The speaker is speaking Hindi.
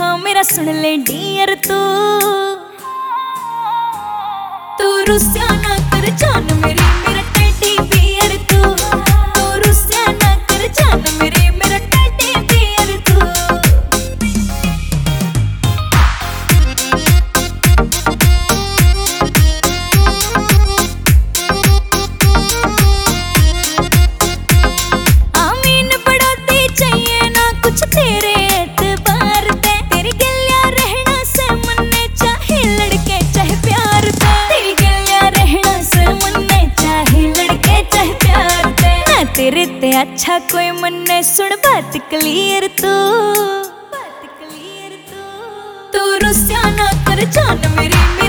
हाँ मेरा सुन ले डियर तू रुस्या ना कर जान मेरी मेरा टेडी बियर तू रुस्या ना कर जान मेरी मेरा टेडी बियर तू। आमीन बढ़ोती चाहिए ना कुछ तेरे एतबार पे, तेरी गलिया रहना से मन्ने चाहे लड़के चाहे प्यार पे, तेरी गलिया रहना से मन्ने चाहे लड़के चाहे प्यार पे, ना तेरे ते अच्छा कोई मन्ने सुन बात क्लियर तू रुस्या ना कर जान मेरी